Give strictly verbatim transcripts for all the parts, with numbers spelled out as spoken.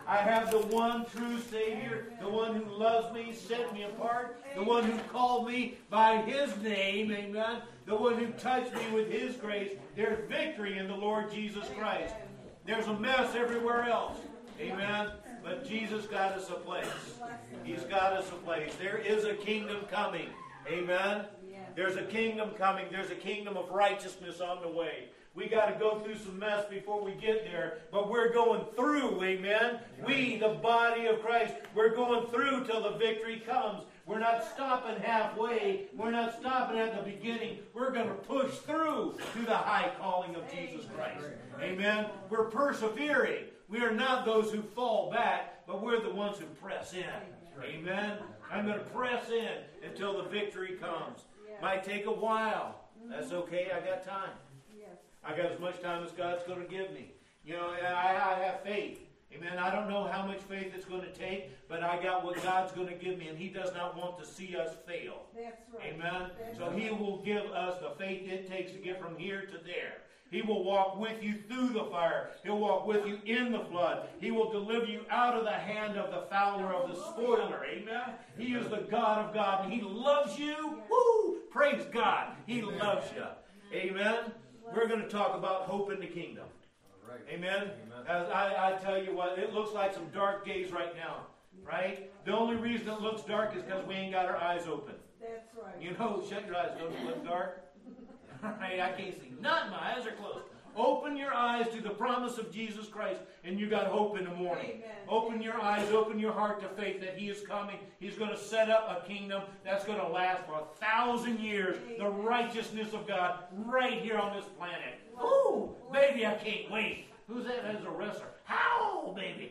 I have the one true Savior, the one who loves me, set me apart, the one who called me by His name, amen, the one who touched me with His grace. There's victory in the Lord Jesus Christ. There's a mess everywhere else, amen, but Jesus got us a place. He's got us a place. There is a kingdom coming, amen. There's a kingdom coming. There's a kingdom of righteousness on the way. We got to go through some mess before we get there, but we're going through, amen? We, the body of Christ, we're going through till the victory comes. We're not stopping halfway. We're not stopping at the beginning. We're going to push through to the high calling of Jesus Christ. Amen? We're persevering. We are not those who fall back, but we're the ones who press in. Amen? I'm going to press in until the victory comes. Might take a while. That's okay. I got time. I got as much time as God's going to give me. You know, I, I have faith. Amen. I don't know how much faith it's going to take, but I got what God's going to give me, and He does not want to see us fail. That's right. Amen. That's so He will give us the faith it takes to get from here to there. He will walk with you through the fire. He'll walk with you in the flood. He will deliver you out of the hand of the fowler, of the spoiler. Amen. He is the God of God, and He loves you. Woo! Praise God. He loves you. Amen. We're going to talk about hope in the kingdom. All right. Amen. Amen. As I, I tell you what, it looks like some dark days right now, right? The only reason it looks dark is because we ain't got our eyes open. That's right. You know, shut your eyes. Don't it look dark? Right? I can't see nothing. My eyes are closed. Open your eyes to the promise of Jesus Christ, and you got hope in the morning. Amen. Open your eyes, open your heart to faith that He is coming. He's going to set up a kingdom that's going to last for a thousand years. Amen. The righteousness of God right here on this planet. Ooh, baby, I can't wait. Who's that as a wrestler? How, baby?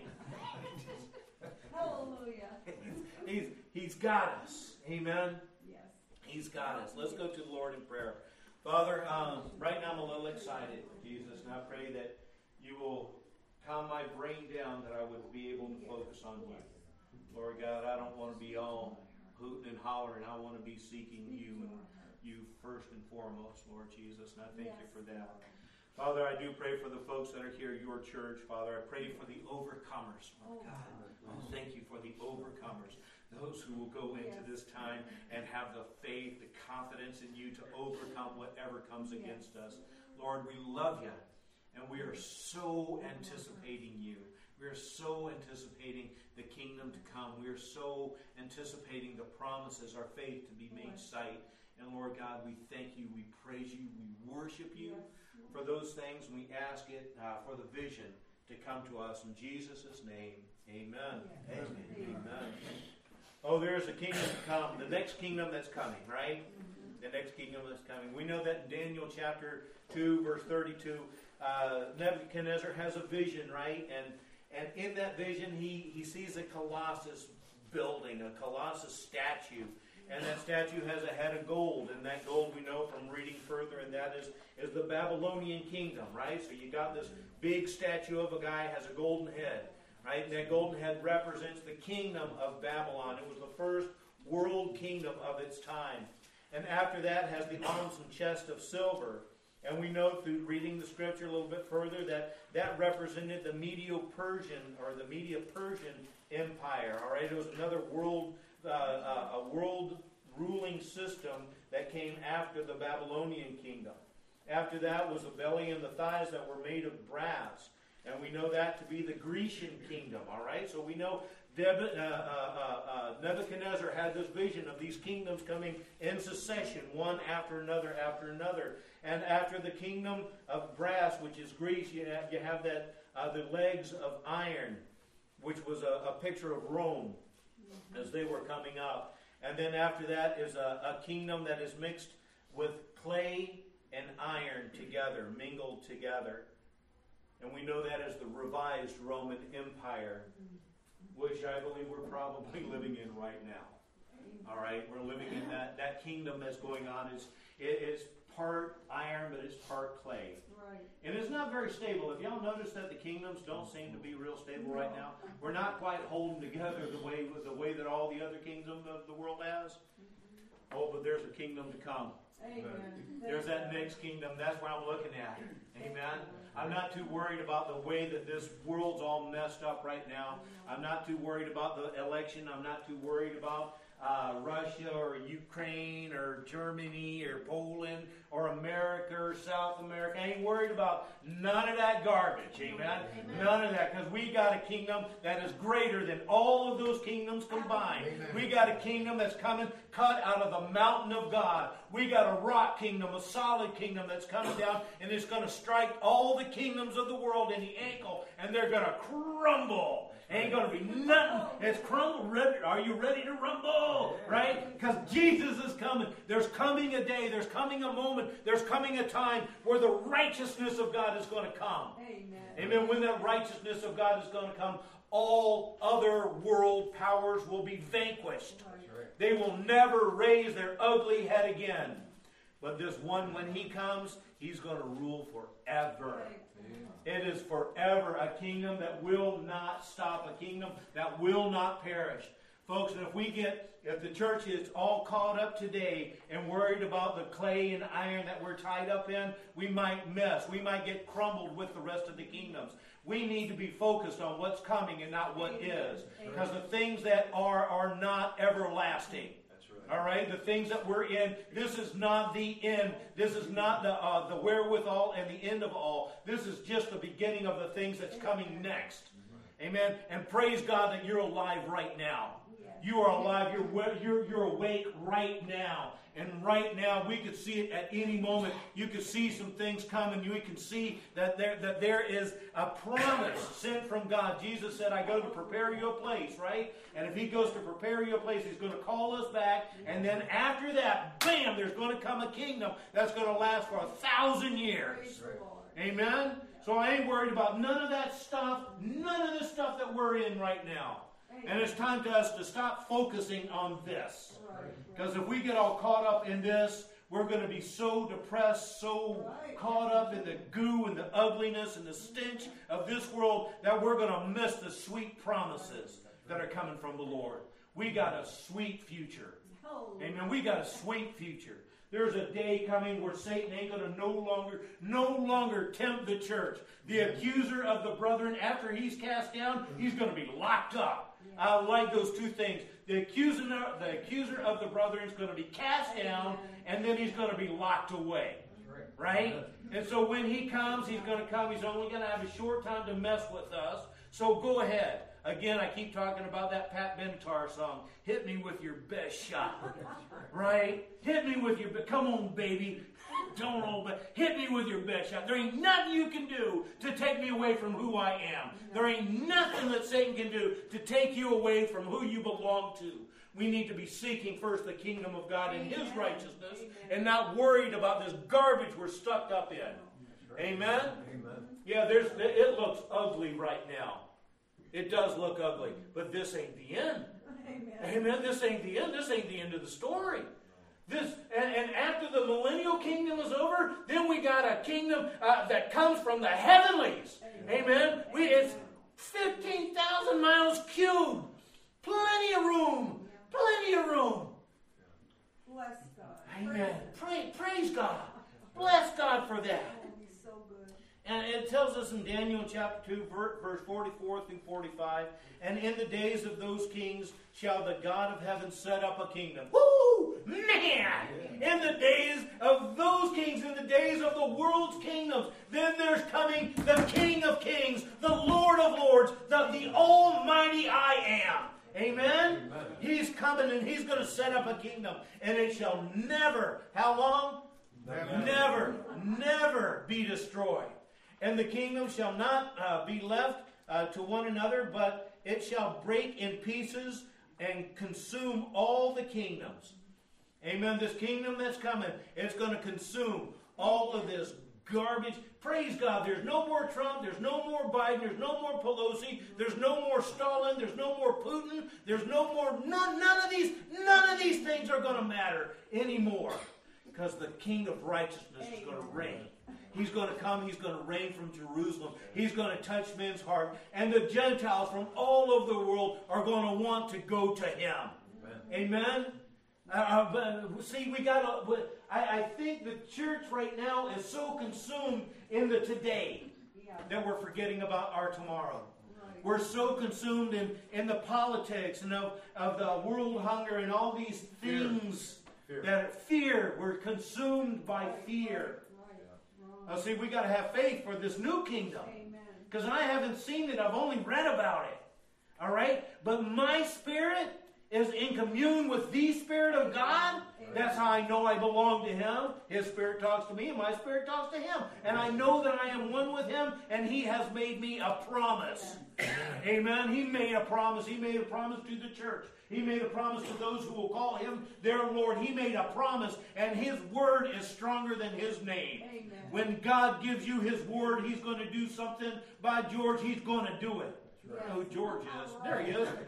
Hallelujah. He's, he's, he's got us. Amen? Yes. He's got us. Let's go to the Lord in prayer. Father, um, right now I'm a little excited, Jesus, and I pray that You will calm my brain down, that I would be able to focus on You. Lord God, I don't want to be all hooting and hollering. I want to be seeking You and You first and foremost, Lord Jesus, and I thank You for that. Father, I do pray for the folks that are here, Your church. Father, I pray for the overcomers, Lord God. Oh, thank You for the overcomers. Those who will go into this time and have the faith, the confidence in You to overcome whatever comes against us. Lord, we love You, and we are so anticipating You. We are so anticipating the kingdom to come. We are so anticipating the promises, our faith to be made sight. And Lord God, we thank You, we praise You, we worship You for those things. We ask it uh, for the vision to come to us. In Jesus' name, amen. Amen. Amen. Amen. Oh, there's a kingdom to come. The next kingdom that's coming, right? The next kingdom that's coming. We know that in Daniel chapter two, verse thirty-two, uh, Nebuchadnezzar has a vision, right? And and in that vision, he, he sees a colossus building, a colossus statue. And that statue has a head of gold. And that gold we know from reading further, and that is, is the Babylonian kingdom, right? So you got this big statue of a guy has a golden head. Right? And that golden head represents the kingdom of Babylon. It was the first world kingdom of its time. And after that has the arms and chest of silver. And we know through reading the scripture a little bit further that that represented the Medo-Persian or the Medo-Persian Empire. All right, it was another world, uh, uh, a world ruling system that came after the Babylonian kingdom. After that was the belly and the thighs that were made of brass. And we know that to be the Grecian kingdom, all right? So we know Deb, uh, uh, uh, Nebuchadnezzar had this vision of these kingdoms coming in succession, one after another after another. And after the kingdom of brass, which is Greece, you have, you have that uh, the legs of iron, which was a, a picture of Rome as they were coming up. And then after that is a, a kingdom that is mixed with clay and iron together, mingled together. And we know that as the revised Roman Empire, which I believe we're probably living in right now. All right, we're living in that, that kingdom that's going on. It's, it, it's part iron, but it's part clay. Right. And it's not very stable. If y'all notice that the kingdoms don't seem to be real stable right now, we're not quite holding together the way the way that all the other kingdoms of the world has. Oh, but there's a kingdom to come. Amen. There's that next kingdom. That's what I'm looking at. Amen. I'm not too worried about the way that this world's all messed up right now. I'm not too worried about the election. I'm not too worried about uh, Russia or Ukraine or Germany or Poland or America or South America. I ain't worried about none of that garbage. Amen. Amen. None of that, because we got a kingdom that is greater than all of those kingdoms combined. Amen. We got a kingdom that's coming cut out of the mountain of God. We got a rock kingdom, a solid kingdom that's coming down, and it's going to strike all the kingdoms of the world in the ankle, and they're going to crumble. Ain't going to be nothing. It's crumble. Ready. Are you ready to rumble? Right? Because Jesus is coming. There's coming a day. There's coming a moment. There's coming a time where the righteousness of God is going to come. Amen. Amen. When that righteousness of God is going to come, all other world powers will be vanquished. They will never raise their ugly head again. But this one, when he comes, he's going to rule forever. It is forever a kingdom that will not stop, a kingdom that will not perish. Folks, and if we get, if the church is all caught up today and worried about the clay and iron that we're tied up in, we might miss. We might get crumbled with the rest of the kingdoms. We need to be focused on what's coming and not what is. Because the things that are are not everlasting. All right, the things that we're in, this is not the end. This is not the uh, the wherewithal and the end of all. This is just the beginning of the things that's coming next. Amen. And praise God that you're alive right now. You are alive. You're you're you're awake right now. And right now, we could see it at any moment. You could see some things coming. You can see that there that there is a promise sent from God. Jesus said, I go to prepare you a place, right? And if he goes to prepare you a place, he's going to call us back. And then after that, bam, there's going to come a kingdom that's going to last for a thousand years. Amen? So I ain't worried about none of that stuff, none of the stuff that we're in right now. And it's time to us to stop focusing on this. Because if we get all caught up in this, we're going to be so depressed, so caught up in the goo and the ugliness and the stench of this world that we're going to miss the sweet promises that are coming from the Lord. We got a sweet future. Amen. We got a sweet future. There's a day coming where Satan ain't going to no longer, no longer tempt the church. The accuser of the brethren, after he's cast down, he's going to be locked up. I like those two things. The accuser, the accuser of the brethren is going to be cast down, and then he's going to be locked away. Right? And so when he comes, he's going to come. He's only going to have a short time to mess with us. So go ahead. Again, I keep talking about that Pat Benatar song. Hit me with your best shot. Right? Hit me with your best. Come on, baby. Don't hold back. Hit me with your best shot. There ain't nothing you can do to take me away from who I am. There ain't nothing that Satan can do to take you away from who you belong to. We need to be seeking first the kingdom of God and his righteousness and not worried about this garbage we're stuck up in. Amen? Yeah, there's, it looks ugly right now. It does look ugly, but this ain't the end. Amen. This ain't the end. This ain't the end of the story. This and, and after the millennial kingdom is over, then we got a kingdom uh, that comes from the heavenlies. Amen. Amen. We it's fifteen thousand miles cubed. Plenty of room. Plenty of room. Bless God. Amen. Praise, praise God. Bless God for that. And it tells us in Daniel chapter two, verse forty-four through forty-five, and in the days of those kings shall the God of heaven set up a kingdom. Woo! Man! In the days of those kings, in the days of the world's kingdoms, then there's coming the King of kings, the Lord of lords, the, the Almighty I am. Amen? Amen? He's coming and he's going to set up a kingdom. And it shall never, how long? Never, never, never be destroyed. And the kingdom shall not uh, be left uh, to one another, but it shall break in pieces and consume all the kingdoms. Amen. This kingdom that's coming, it's going to consume all of this garbage. Praise God. There's no more Trump. There's no more Biden. There's no more Pelosi. There's no more Stalin. There's no more Putin. There's no more, none, none of these, none of these things are going to matter anymore. Because the King of righteousness is going to reign. He's going to come. He's going to reign from Jerusalem. He's going to touch men's heart. And the Gentiles from all over the world are going to want to go to him. Amen? Amen? Uh, but see, we got to... I, I think the church right now is so consumed in the today Yeah. that we're forgetting about our tomorrow. Right. We're so consumed in, in the politics and of, of the world hunger and all these things Fear. that fear. We're consumed by fear. Right. Now see, we got to have faith for this new kingdom. Amen. Because I haven't seen it. I've only read about it. All right? But my spirit is in commune with the Spirit of God. That's how I know I belong to Him. His Spirit talks to me and my Spirit talks to Him. And I know that I am one with Him and He has made me a promise. Amen. He made a promise. He made a promise to the church. He made a promise to those who will call Him their Lord. He made a promise, and His word is stronger than His name. Amen. When God gives you His word, He's going to do something. By George, He's going to do it. Yes. I know who George is. There he is.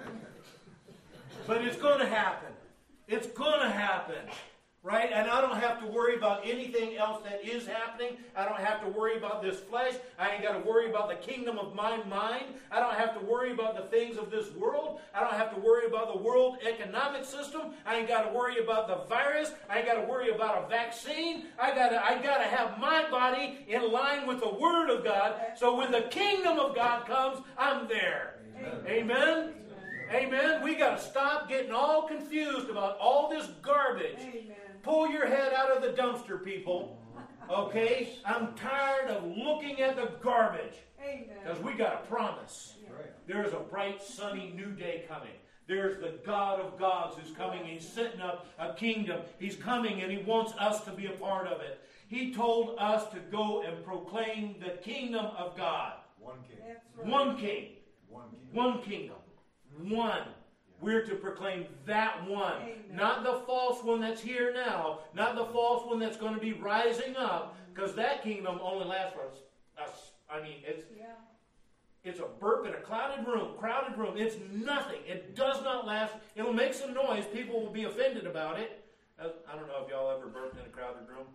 But it's going to happen. It's going to happen. Right? And I don't have to worry about anything else that is happening. I don't have to worry about this flesh. I ain't got to worry about the kingdom of my mind. I don't have to worry about the things of this world. I don't have to worry about the world economic system. I ain't got to worry about the virus. I ain't got to worry about a vaccine. I got to I got to have my body in line with the Word of God. So when the kingdom of God comes, I'm there. Amen. Amen? Amen? We got to stop getting all confused about all this garbage. Amen. Pull your head out of the dumpster, people. Okay? I'm tired of looking at the garbage. Because Amen. we got a promise. Right. There is a bright, sunny new day coming. There's the God of gods who's coming. He's setting up a kingdom. He's coming and He wants us to be a part of it. He told us to go and proclaim the kingdom of God. One king. That's right. One king. One king. One kingdom. One. We're to proclaim that one. Amen. Not the false one that's here now. Not the false one that's going to be rising up. Because that kingdom only lasts for us. us. I mean, it's Yeah. it's a burp in a clouded room, crowded room. It's nothing. It does not last. It'll make some noise. People will be offended about it. Uh, I don't know if y'all ever burped in a crowded room.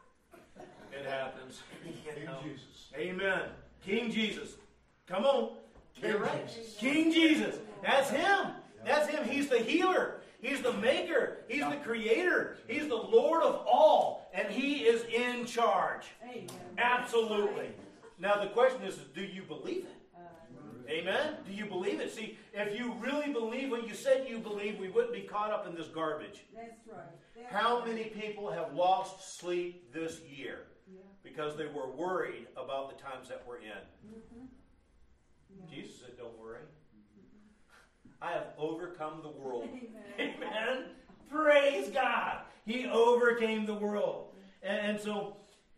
It happens. You King know. Jesus. Amen. King Jesus. Come on. King You're right. Jesus. King Jesus. That's Him. That's Him. He's the healer. He's the maker. He's the creator. He's the Lord of all. And He is in charge. Amen. Absolutely. Now the question is, do you believe it? Uh, Amen? Do you believe it? See, if you really believe what you said you believe, we wouldn't be caught up in this garbage. that's right. That's How right. many people have lost sleep this year Yeah. because they were worried about the times that we're in? Mm-hmm. Yeah. Jesus said, don't worry. I have overcome the world. Amen. Amen? Praise God. He overcame the world. And, and so,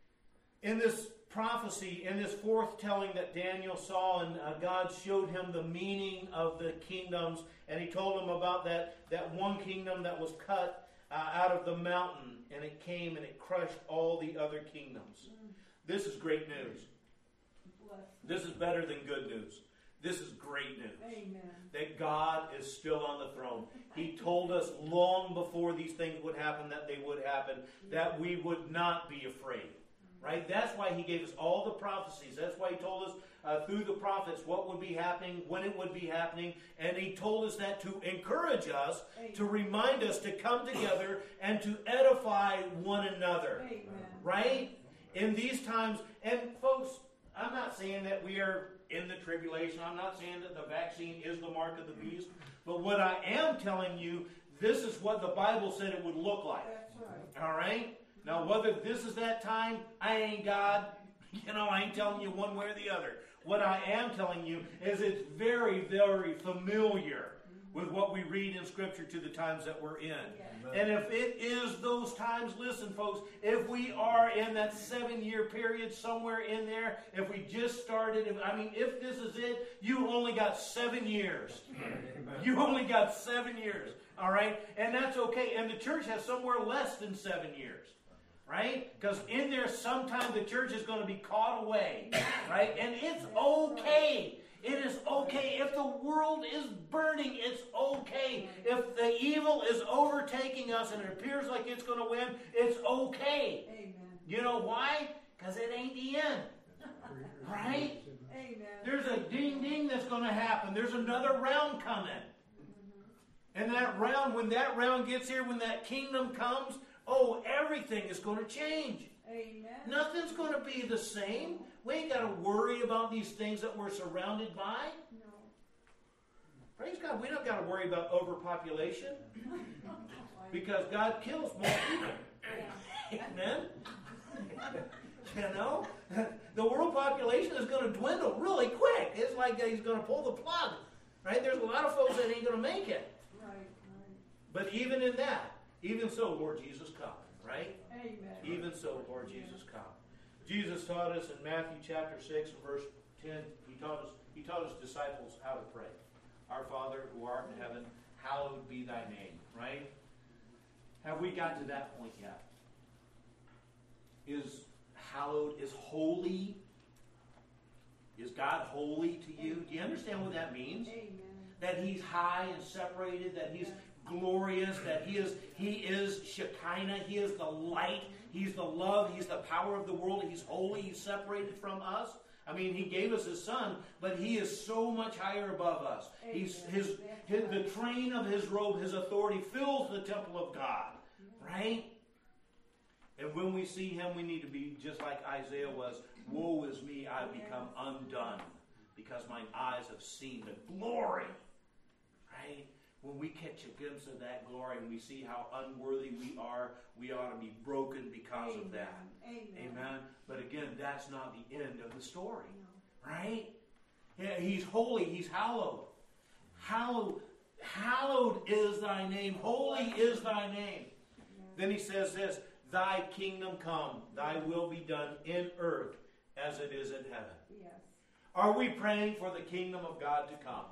in this prophecy, in this foretelling that Daniel saw, and uh, God showed him the meaning of the kingdoms, and He told him about that, that one kingdom that was cut uh, out of the mountain, and it came and it crushed all the other kingdoms. This is great news. Bless. This is better than good news. This is great news. Amen. That God is still on the throne. He told us long before these things would happen that they would happen, that we would not be afraid. Right? That's why He gave us all the prophecies. That's why He told us uh, through the prophets what would be happening, when it would be happening. And He told us that to encourage us, to remind us to come together and to edify one another. Amen. Right? In these times, and folks, I'm not saying that we are in the tribulation. I'm not saying that the vaccine is the mark of the beast. But what I am telling you, this is what the Bible said it would look like. That's right. All right? Now, whether this is that time, I ain't God. You know, I ain't telling you one way or the other. What I am telling you is it's very, very familiar with what we read in Scripture to the times that we're in. Yes. And if it is those times, listen, folks, if we are in that seven-year period somewhere in there, if we just started, if, I mean, if this is it, you only got seven years. You only got seven years, all right? And that's okay. And the church has somewhere less than seven years, right? Because in there, sometime the church is going to be caught away, right? And it's okay. It is okay. If the world is burning, it's okay. If the evil is overtaking us and it appears like it's going to win, it's okay. Amen. You know why? Because it ain't the end. Right? Amen. There's a ding-ding that's going to happen. There's another round coming. And that round, when that round gets here, when that kingdom comes, oh, everything is going to change. Amen. Nothing's going to be the same. We ain't got to worry about these things that we're surrounded by. No. Praise God. We don't got to worry about overpopulation because God kills more people. Amen. You know, the world population is going to dwindle really quick. It's like he's going to pull the plug. Right? There's a lot of folks that ain't going to make it. Right, right. But even in that, even so, Lord Jesus, come. Right? Amen. Even so, Lord Jesus, come. Jesus taught us in Matthew chapter six and verse ten, he taught us, he taught his disciples how to pray. Our Father who art in heaven, hallowed be thy name. Right? Have we got to that point yet? Is hallowed, is holy, is God holy to you? Do you understand what that means? Amen. That he's high and separated, that he's glorious, that he is he is Shekinah, he is the light, he's the love, he's the power of the world, he's holy, he's separated from us. I mean, he gave us his son, but he is so much higher above us. He's his, his the train of his robe, his authority fills the temple of God. Right? And when we see him, we need to be just like Isaiah was, woe is me, I have become undone, because mine eyes have seen the glory. Right? When we catch a glimpse of that glory and we see how unworthy we are, we ought to be broken because Amen. of that. Amen. Amen. But again, that's not the end of the story. Right? Yeah, he's holy, he's hallowed. Hallowed, hallowed is thy name. Holy is thy name. Then he says this, thy kingdom come, thy will be done in earth as it is in heaven. Yes. Are we praying for the kingdom of God to come?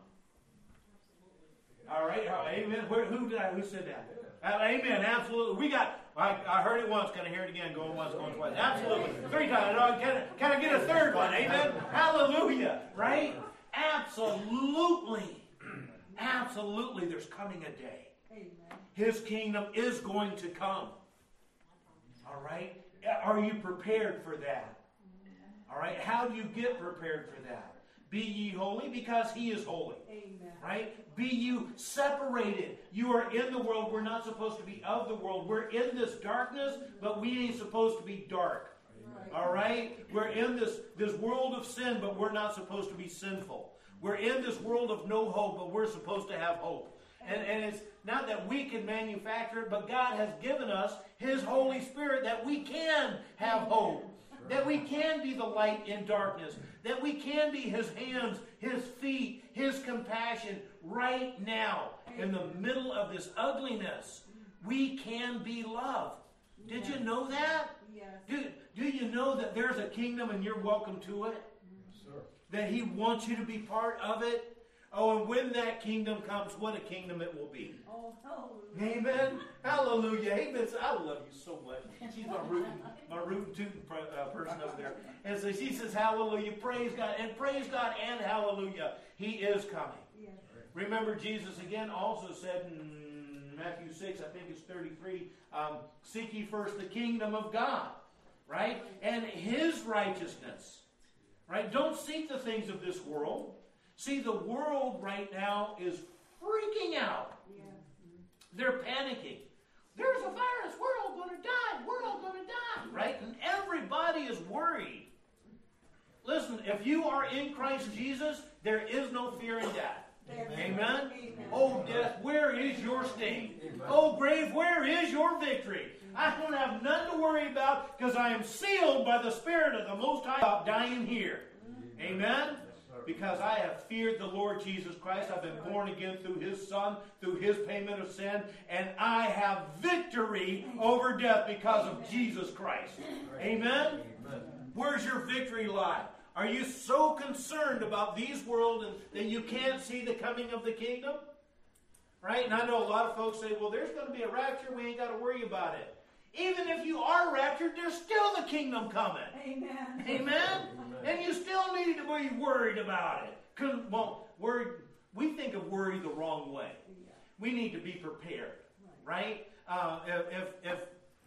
All right, all right, amen. Where, who did I, who said that? Uh, amen, absolutely. We got, I, I heard it once, can I hear it again? Going once, going twice. Absolutely. Three times. Can I, can I get a third one? Amen. Hallelujah. Right? Absolutely. Absolutely. There's coming a day. Amen. His kingdom is going to come. All right? Are you prepared for that? All right? How do you get prepared for that? Be ye holy because he is holy. Amen. Right? Be you separated. You are in the world. We're not supposed to be of the world. We're in this darkness, but we ain't supposed to be dark. Right. All right? We're in this, this world of sin, but we're not supposed to be sinful. We're in this world of no hope, but we're supposed to have hope. And, and it's not that we can manufacture it, but God has given us his Holy Spirit that we can have hope. That we can be the light in darkness. That we can be his hands, his feet, his compassion right now. In the middle of this ugliness, we can be love. Did you know that? Yes. Do, do you know that there's a kingdom and you're welcome to it? Yes, sir. That he wants you to be part of it? Oh, and when that kingdom comes, what a kingdom it will be. Oh, hallelujah. Amen. Hallelujah. Amen. I love you so much. She's my rootin', my rootin' tootin' uh, person over there. And so she says, hallelujah, praise God. And praise God and hallelujah. He is coming. Yes. Remember, Jesus again also said in Matthew six, I think it's thirty-three, um, seek ye first the kingdom of God. Right? And his righteousness. Right? Don't seek the things of this world. See, the world right now is freaking out. Yes. They're panicking. There's a virus. We're all going to die. We're all going to die. Right? And everybody is worried. Listen, if you are in Christ Jesus, there is no fear in death. Amen. Amen? Amen. Oh, death, where is your sting? Oh, grave, where is your victory? I don't have none to worry about because I am sealed by the Spirit of the Most High about dying here. Amen? Because I have feared the Lord Jesus Christ. I've been born again through his Son, through his payment of sin, and I have victory over death because of Jesus Christ. Amen? Where's your victory lie? Are you so concerned about these world and that you can't see the coming of the kingdom? Right? And I know a lot of folks say, well, there's going to be a rapture. We ain't got to worry about it. Even if you are raptured, there's still the kingdom coming. Amen. Amen? And you still need to be worried about it. Well, worried, we think of worry the wrong way. We need to be prepared. Right? Uh, if, if, if,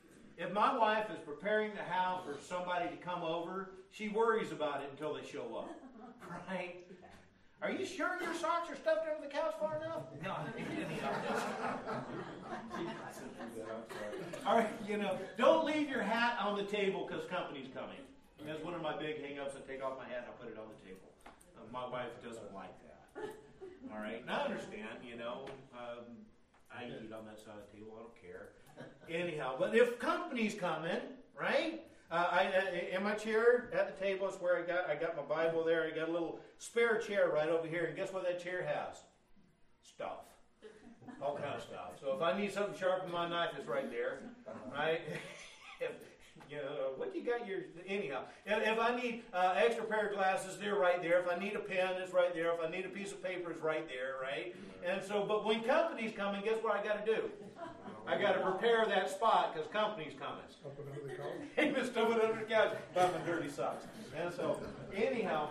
if my wife is preparing the house for somebody to come over, she worries about it until they show up. Right? Are you sure your socks are stuffed under the couch far enough? No, I'm kidding. All right, you know, don't leave your hat on the table because company's coming. That's one of my big hang-ups. I take off my hat and I put it on the table. Uh, my wife doesn't like that. All right, and I understand, you know. Um, I eat on that side of the table. I don't care. Anyhow, but if company's coming, right? Uh, I, uh, in my chair at the table is where I got I got my Bible there. I got a little spare chair right over here. And guess what that chair has? Stuff. All kind of stuff. So if I need something sharp in my knife, it's right there. Right? if, you know, what you got your... Anyhow, if, if I need uh, extra pair of glasses, they're right there. If I need a pen, it's right there. If I need a piece of paper, it's right there, right? And so, but when company's coming, guess what I got to do? I got to prepare that spot because company's coming. Up and over the couch. Amen. Stuff it under the couch. Bumping dirty socks. And so, anyhow,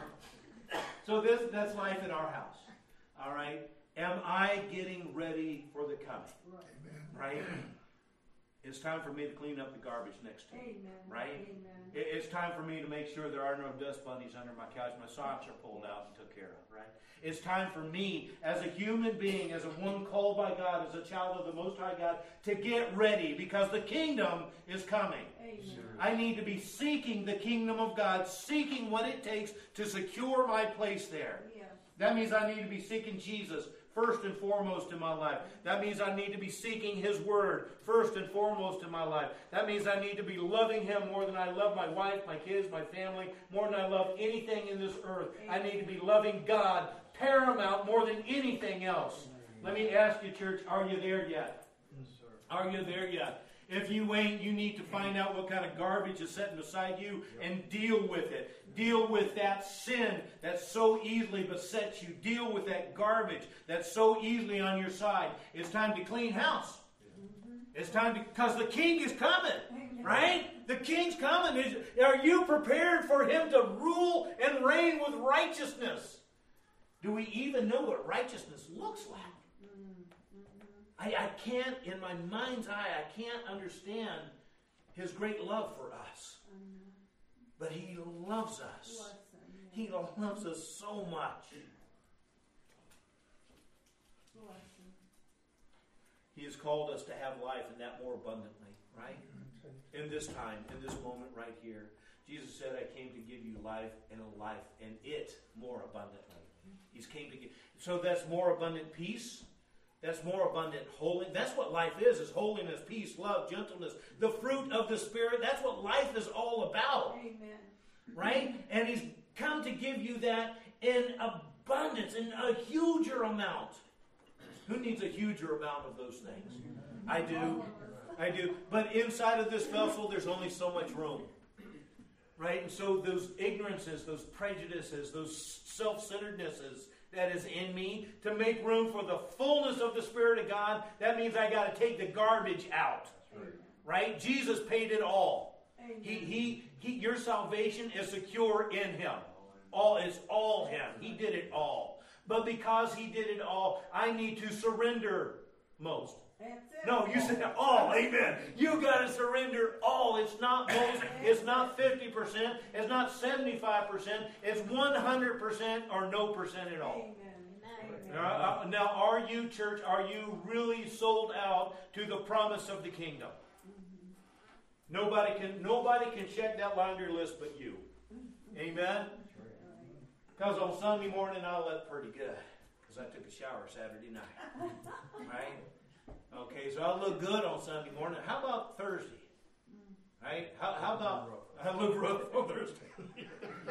so this that's life in our house. All right. Am I getting ready for the coming? Amen. Right. It's time for me to clean up the garbage next to me. Amen. Right. Amen. It, it's time for me to make sure there are no dust bunnies under my couch. My socks are pulled out and took care of. Right. It's time for me, as a human being, as a one called by God, as a child of the Most High God, to get ready because the kingdom is coming. Amen. I need to be seeking the kingdom of God, seeking what it takes to secure my place there. Yes. That means I need to be seeking Jesus first and foremost in my life. That means I need to be seeking His Word first and foremost in my life. That means I need to be loving Him more than I love my wife, my kids, my family, more than I love anything in this earth. I need to be loving God paramount more than anything else. Let me ask you, church, are you there yet? Yes, sir. Are you there yet? If you ain't, you need to find out what kind of garbage is sitting beside you and deal with it. Deal with that sin that so easily besets you. Deal with that garbage that's so easily on your side. It's time to clean house. It's time to, because the king is coming, right? The king's coming. Is, are you prepared for him to rule and reign with righteousness? Do we even know what righteousness looks like? I, I can't, in my mind's eye, I can't understand His great love for us. But He loves us. He loves us so much. He has called us to have life and that more abundantly, right? In this time, in this moment right here. Jesus said, I came to give you life and a life and it more abundantly. He's came to give. So that's more abundant peace. That's more abundant holiness. That's what life is, is holiness, peace, love, gentleness. The fruit of the Spirit. That's what life is all about. Amen. Right? And He's come to give you that in abundance, in a huger amount. Who needs a huger amount of those things? I do. I do. But inside of this vessel, there's only so much room. Right? And so those ignorances, those prejudices, those self-centerednesses that is in me, to make room for the fullness of the Spirit of God, that means I got to take the garbage out. Amen. Right? Jesus paid it all. Amen. He, he, he, your salvation is secure in Him. All is all Him. He did it all. But because He did it all, I need to surrender most. That's it. No, you said all. Amen. You got to surrender all. It's not most. It's not fifty percent. It's not seventy-five percent. It's one hundred percent or no percent at all. Amen. Uh, uh, now, are you, church, are you really sold out to the promise of the kingdom? Mm-hmm. Nobody can nobody can check that laundry list but you. Amen? Because on Sunday morning I look pretty good. Because I took a shower Saturday night. Right? Okay, so I look good on Sunday morning. How about Thursday? Right? How, how about I look rough on Thursday?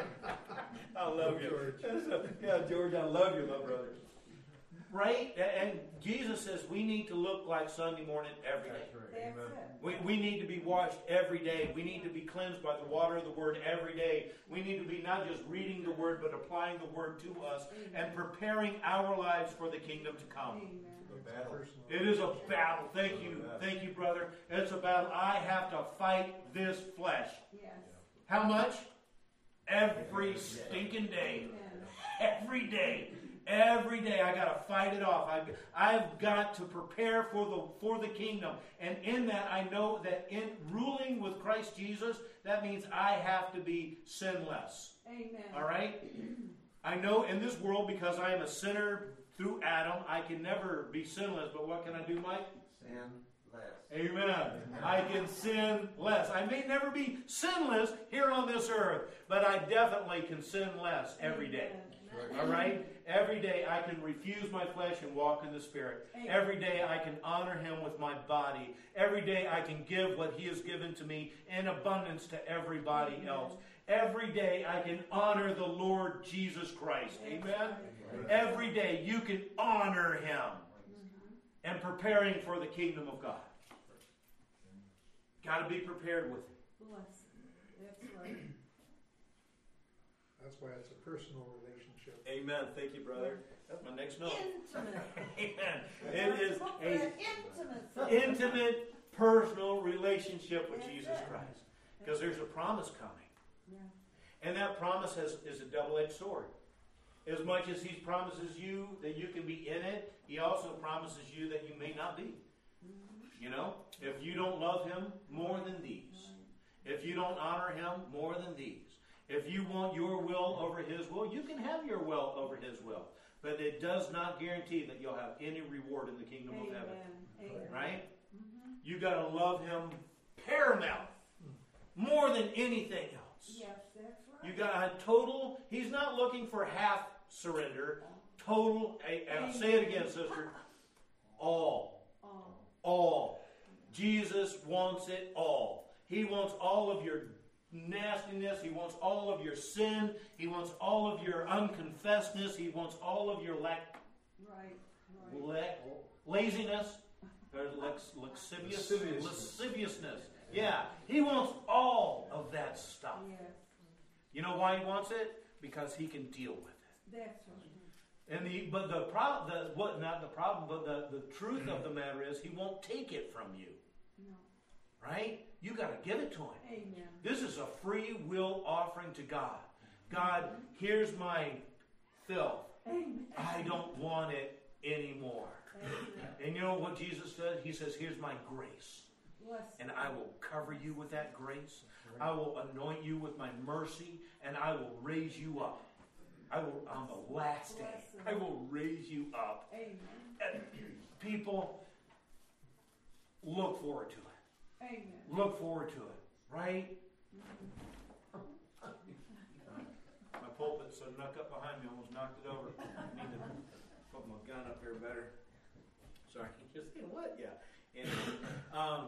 I love you. Yeah, George, I love you, my brother. Right? And Jesus says we need to look like Sunday morning every day. That's it. We, we need to be washed every day. We need to be cleansed by the water of the Word every day. We need to be not just reading the Word, but applying the Word to us and preparing our lives for the kingdom to come. Amen. It is a battle. Thank you. Thank you, brother. It's a battle. I have to fight this flesh. Yes. How much? Every stinking day. Amen. Every day. Every day I got to fight it off. I've, I've got to prepare for the for the kingdom. And in that, I know that in ruling with Christ Jesus, that means I have to be sinless. Amen. All right? I know in this world, because I am a sinner through Adam, I can never be sinless. But what can I do, Mike? Sin less. Amen. I can sin less. I may never be sinless here on this earth, but I definitely can sin less every day. All right? Every day I can refuse my flesh and walk in the Spirit. Every day I can honor Him with my body. Every day I can give what He has given to me in abundance to everybody else. Every day I can honor the Lord Jesus Christ. Amen? Every day you can honor Him and preparing for the kingdom of God. Got to be prepared with Him. Bless. That's right. That's why it's a personal relationship. Amen. Thank you, brother. That's my next note. Intimate. Amen. It is a Intimacy. intimate, personal relationship with That's Jesus it. Christ. Because there's a promise coming. Yeah. And that promise has, is a double-edged sword. As much as He promises you that you can be in it, He also promises you that you may not be. Mm-hmm. You know, if you don't love Him more than these, if you don't honor Him more than these, if you want your will over His will, you can have your will over His will. But it does not guarantee that you'll have any reward in the kingdom Amen. of heaven. Amen. Right? Mm-hmm. You got to love Him paramount, more than anything else. Yes, that's right. You got a total. He's not looking for half surrender. Total. And I'll say it again, sister. All. Oh. All. Jesus wants it all. He wants all of your nastiness. He wants all of your sin. He wants all of your unconfessedness. He wants all of your lack, Right. Right. la- laziness, or lex, lascivious, Lasciviousness. lasciviousness. Yeah, He wants all of that stuff. Yes. You know why He wants it? Because He can deal with it. That's right. And the but the problem, the what not the problem, but the, the truth of the matter is He won't take it from you. No. Right? You got to give it to Him. Amen. This is a free will offering to God. God, here's my filth. Amen. I don't want it anymore. That's it. And you know what Jesus said? He says, here's my grace. Bless. And I will cover you with that grace. I will anoint you with my mercy. And I will raise you up. I will, on the last day, I will raise you up. Amen. And people, look forward to it. Amen. Look forward to it. Right? My pulpit so snuck up behind me, almost knocked it over. I need to put my gun up here better. Sorry. Just what? Yeah. Anyway, um,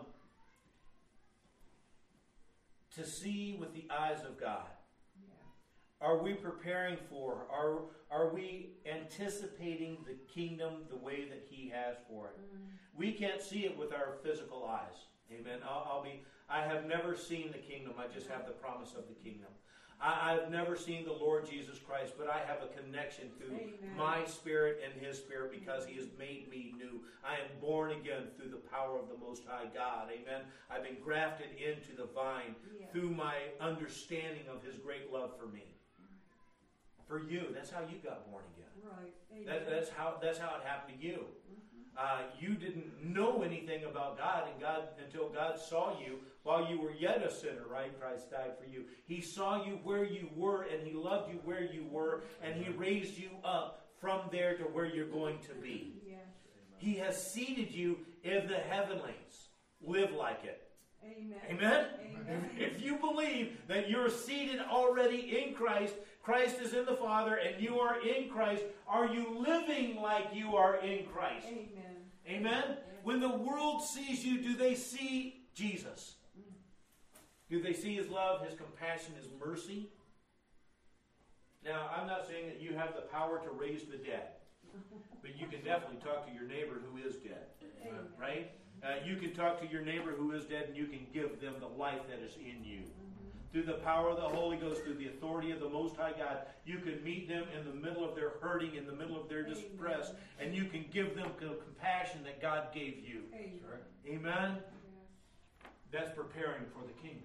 to see with the eyes of God. Yeah. Are we preparing for? Are are we anticipating the kingdom the way that He has for it? Mm. We can't see it with our physical eyes. Amen. I'll, I'll be. I have never seen the kingdom. I just have the promise of the kingdom. I, I've never seen the Lord Jesus Christ, but I have a connection through Amen. my spirit and His spirit because He has made me new. I am born again through the power of the Most High God. Amen. I've been grafted into the vine Yeah. through my understanding of His great love for me. For you, that's how you got born again. Right. Amen. That, that's how that's how it happened to you. Mhm. Uh, you didn't know anything about God, and God until God saw you while you were yet a sinner. Right? Christ died for you. He saw you where you were, and He loved you where you were, and He raised you up from there to where you're going to be. Yes. He has seated you in the heavenlies. Live like it. Amen. Amen? Amen. If you believe that you're seated already in Christ, Christ is in the Father, and you are in Christ, are you living like you are in Christ? Amen. Amen? When the world sees you, do they see Jesus? Do they see His love, His compassion, His mercy? Now, I'm not saying that you have the power to raise the dead, but you can definitely talk to your neighbor who is dead, Amen. right? Uh, you can talk to your neighbor who is dead, and you can give them the life that is in you. Through the power of the Holy Ghost, through the authority of the Most High God, you can meet them in the middle of their hurting, in the middle of their distress, and you can give them the compassion that God gave you. Amen. Amen? Yes. That's preparing for the kingdom.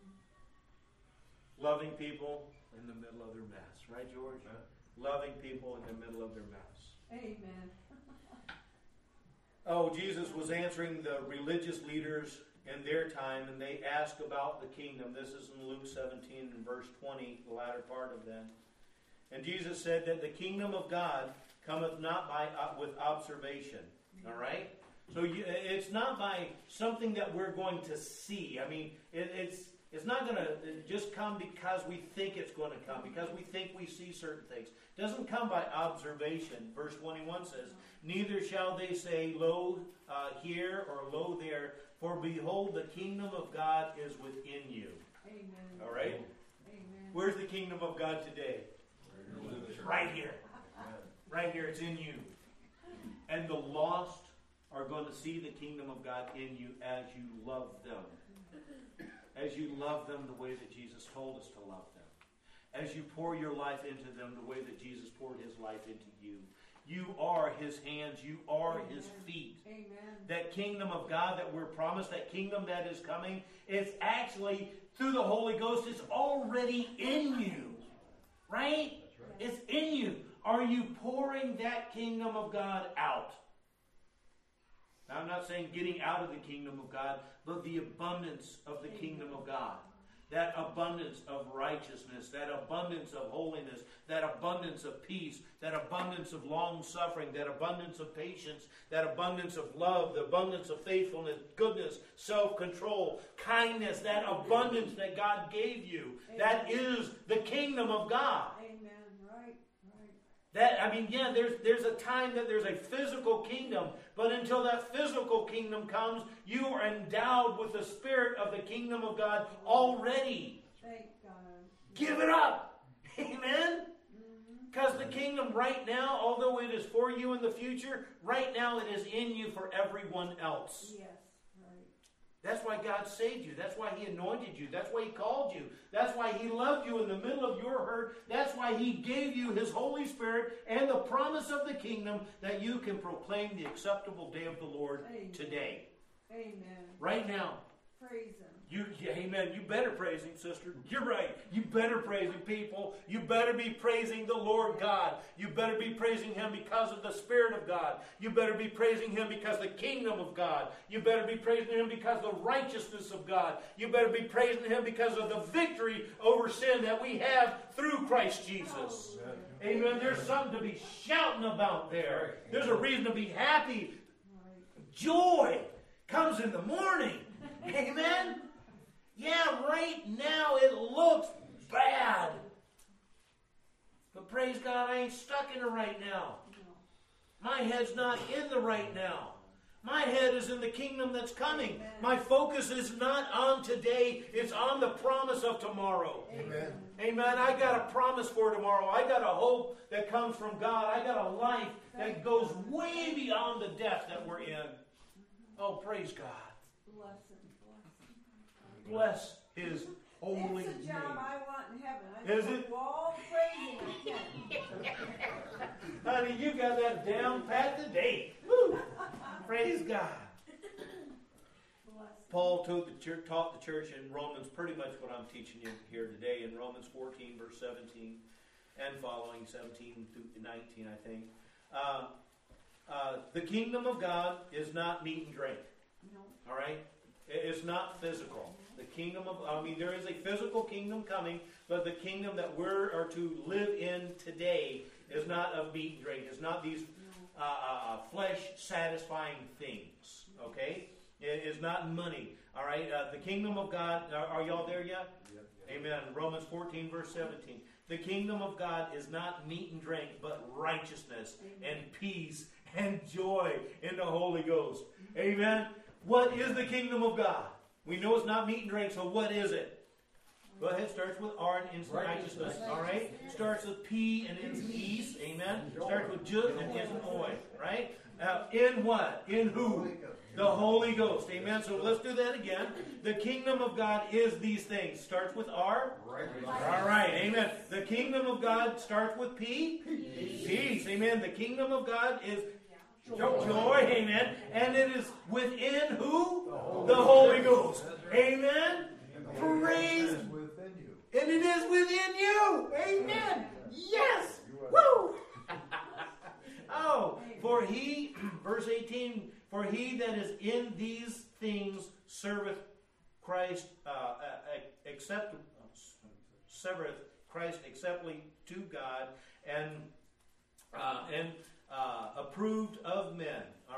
Loving people in the middle of their mess. Right, George? Loving people in the middle of their mess. Amen. Oh, Jesus was answering the religious leaders in their time, and they asked about the kingdom. This is in Luke seventeen and verse twenty, the latter part of them. And Jesus said that the kingdom of God cometh not by uh, with observation. All right? So you, it's not by something that we're going to see. I mean, it, it's it's not going to just come because we think it's going to come, because we think we see certain things. It doesn't come by observation. Verse twenty-one says, neither shall they say, lo uh, here or lo there, for behold, the kingdom of God is within you. Amen. All right? Amen. Where's the kingdom of God today? Right here. Right here. It's in you. And the lost are going to see the kingdom of God in you as you love them. As you love them the way that Jesus told us to love them. As you pour your life into them the way that Jesus poured his life into you. You are his hands. You are Amen. His feet. Amen. That kingdom of God that we're promised, that kingdom that is coming, it's actually, through the Holy Ghost, it's already in you. Right? That's right. It's in you. Are you pouring that kingdom of God out? Now, I'm not saying getting out of the kingdom of God, but the abundance of the kingdom of God. That abundance of righteousness, that abundance of holiness, that abundance of peace, that abundance of long-suffering, that abundance of patience, that abundance of love, the abundance of faithfulness, goodness, self-control, kindness, that abundance that God gave you. Amen. That is the kingdom of God. Amen. Right, right. That, I mean, yeah, there's there's a time that there's a physical kingdom, but until that physical kingdom comes, you are endowed with the spirit of the kingdom of God already. Thank God. Give it up. Amen? Because the kingdom right now, although it is for you in the future, right now it is in you for everyone else. Yes, right. That's why God saved you. That's why he anointed you. That's why he called you. That's why he loved you in the middle of your hurt. That's why he gave you his Holy Spirit and the promise of the kingdom that you can proclaim the acceptable day of the Lord Amen. Today. Amen. Right now. Praise him. You, yeah, amen. You better praise him, sister. You're right. You better praise him, people. You better be praising the Lord God. You better be praising him because of the Spirit of God. You better be praising him because of the kingdom of God. You better be praising him because of the righteousness of God. You better be praising him because of the victory over sin that we have through Christ Jesus. Oh, amen. There's something to be shouting about there. There's a reason to be happy. Joy comes in the morning. Amen. Yeah, right now it looks bad. But praise God, I ain't stuck in the right now. My head's not in the right now. My head is in the kingdom that's coming. Amen. My focus is not on today. It's on the promise of tomorrow. Amen. Amen. I got a promise for tomorrow. I got a hope that comes from God. I got a life that goes way beyond the death that we're in. Oh, praise God. Bless him. Bless his holy name. It's a job name. I want in heaven. I Is it? All praising I can. Honey, you got that down pat today. Woo! Praise God. Paul taught the, church, taught the church in Romans pretty much what I'm teaching you here today in Romans fourteen, verse seventeen, and following, seventeen through nineteen, I think. Uh, uh, the kingdom of God is not meat and drink. No. All right? It's not physical. The kingdom of, I mean, there is a physical kingdom coming, but the kingdom that we are to live in today is not of meat and drink. It's not these uh, uh, flesh-satisfying things, okay? It is not money, all right? Uh, the kingdom of God, are, are y'all there yet? Yep, yep. Amen. Romans fourteen, verse seventeen. The kingdom of God is not meat and drink, but righteousness Amen. And peace and joy in the Holy Ghost. Amen. What is the kingdom of God? We know it's not meat and drink, so what is it? Go ahead, starts with R and ends in righteousness. All right? Starts with P and ends in ease. Amen. Starts with J and ends in oi. Right? Uh, in what? In who? The Holy Ghost. Amen. So let's do that again. The kingdom of God is these things. Starts with R. All right. Amen. The kingdom of God starts with P. Peace. Amen. The kingdom of God is Joy. Joy, amen. And it is within who? The Holy, the Holy Ghost. Amen. Praise. And it is within you. Amen. Yes. Woo. Oh, for he, verse eighteen, for he that is in these things serveth Christ, uh, accept, serveth Christ acceptably to God, and uh, and Uh, approved of men. All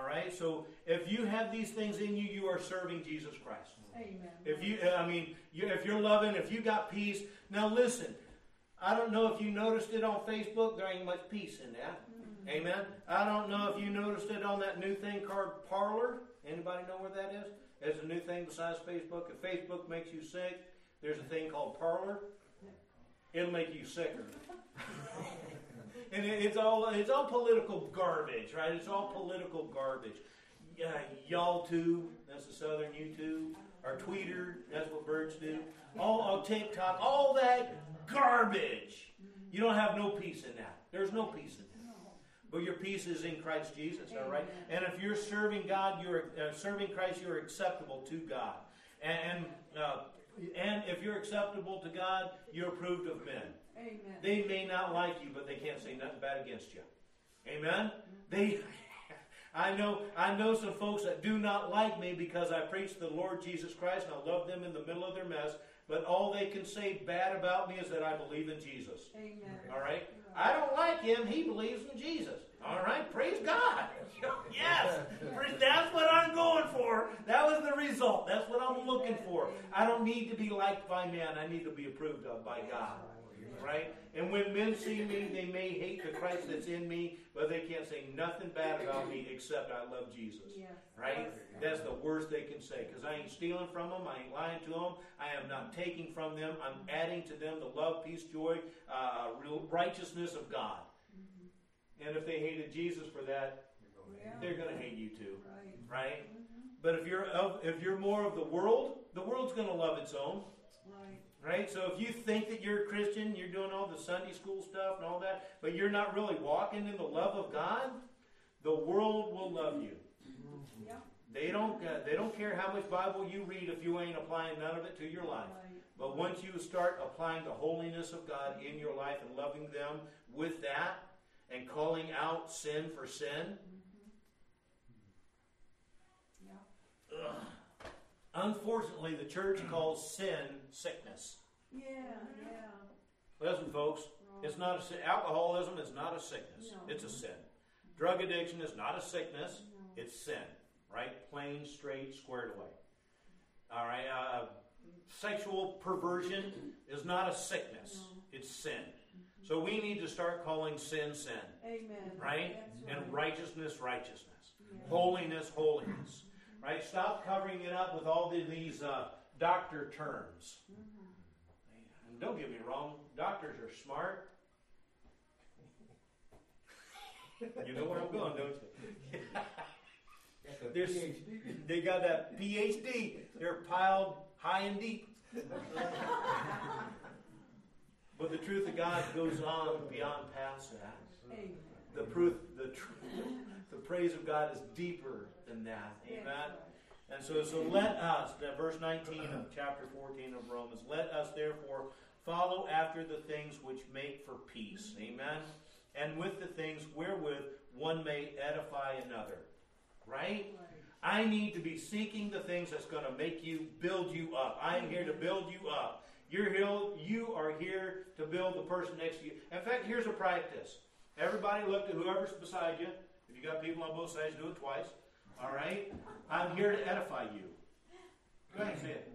All right? So if you have these things in you, you are serving Jesus Christ. Amen. If you, I mean, you, if you're loving, if you got peace. Now listen, I don't know if you noticed it on Facebook. There ain't much peace in that. Mm-hmm. Amen. I don't know if you noticed it on that new thing called Parler. Anybody know where that is? There's a new thing besides Facebook. If Facebook makes you sick, there's a thing called Parler. It'll make you sicker. And it, it's all it's all political garbage, right? It's all political garbage. Uh, y'all too. That's the Southern YouTube. Or Tweeter. That's what birds do. All on TikTok. All that garbage. You don't have no peace in that. There's no peace in that. But your peace is in Christ Jesus, all right? And if you're serving God, you're uh, serving Christ, you're acceptable to God. And uh, and if you're acceptable to God, you're approved of men. Amen. They may not like you, but they can't say nothing bad against you. Amen? They, I know, I know some folks that do not like me because I preach the Lord Jesus Christ and I love them in the middle of their mess. But all they can say bad about me is that I believe in Jesus. Amen. All right? I don't like him. He believes in Jesus. All right? Praise God. Yes. That's what I'm going for. That was the result. That's what I'm looking for. I don't need to be liked by man. I need to be approved of by God. Right? And when men see me, they may hate the Christ that's in me, but they can't say nothing bad about me except I love Jesus. Right? That's the worst they can say, because I ain't stealing from them. I ain't lying to them. I am not taking from them. I'm adding to them the love, peace, joy, uh, real righteousness of God. Mm-hmm. And if they hated Jesus for that, yeah. they're going to hate you too. Right? Right? Mm-hmm. But if you're of, if you're more of the world, the world's going to love its own. Right? So if you think that you're a Christian, you're doing all the Sunday school stuff and all that, but you're not really walking in the love of God, the world will love you. Yeah. They don't uh, they don't care how much Bible you read if you ain't applying none of it to your life. But once you start applying the holiness of God in your life and loving them with that and calling out sin for sin, mm-hmm. yeah. Unfortunately, the church calls sin sickness. Yeah, yeah. Listen, folks, it's not a sin. Alcoholism is not a sickness. No. It's a sin. Drug addiction is not a sickness. No. It's sin. Right? Plain, straight, squared away. All right? Uh, sexual perversion is not a sickness. No. It's sin. Mm-hmm. So we need to start calling sin, sin. Amen. Right? That's and right. righteousness, righteousness. Yeah. Holiness, holiness. Right? Stop covering it up with all the, these uh, doctor terms. Mm-hmm. And don't get me wrong, doctors are smart. You know where I'm going, don't you? They got that P H D. They're piled high and deep. But the truth of God goes on beyond past that. Amen. The truth, the truth, the praise of God is deeper than that. Amen. And so, so let us, verse nineteen of chapter fourteen of Romans, let us therefore follow after the things which make for peace. Amen. And with the things wherewith one may edify another. Right? I need to be seeking the things that's going to make you, build you up. I am here to build you up. You're here, you are here to build the person next to you. In fact, here's a practice. Everybody look to whoever's beside you. If you got people on both sides, do it twice. All right? I'm here to edify you. Go ahead and say it.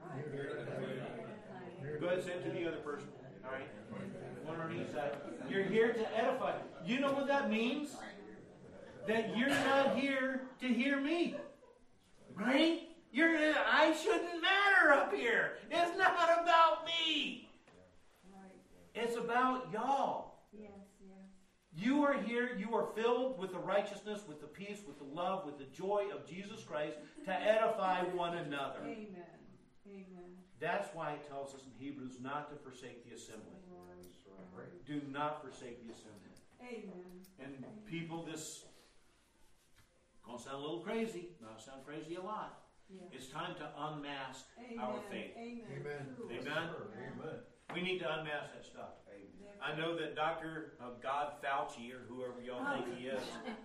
Go ahead and say it to the other person. All right? One on each side. You're here to edify. You know what that means? That you're not here to hear me. Right? You're, I shouldn't matter up here. It's not about me. It's about y'all. Yes, yes. You are here, you are filled with the righteousness, with the peace, with the love, with the joy of Jesus Christ to edify one another. Amen. Amen. That's why it tells us in Hebrews not to forsake the assembly. Right. Do not forsake the assembly. Amen. And people, this going to sound a little crazy, but I'll sound crazy a lot. Yeah. It's time to unmask Amen. Our faith. Amen. Amen. Amen. Amen. We need to unmask that stuff. Amen. I know that Doctor Uh, God Fauci, or whoever y'all oh. think he is.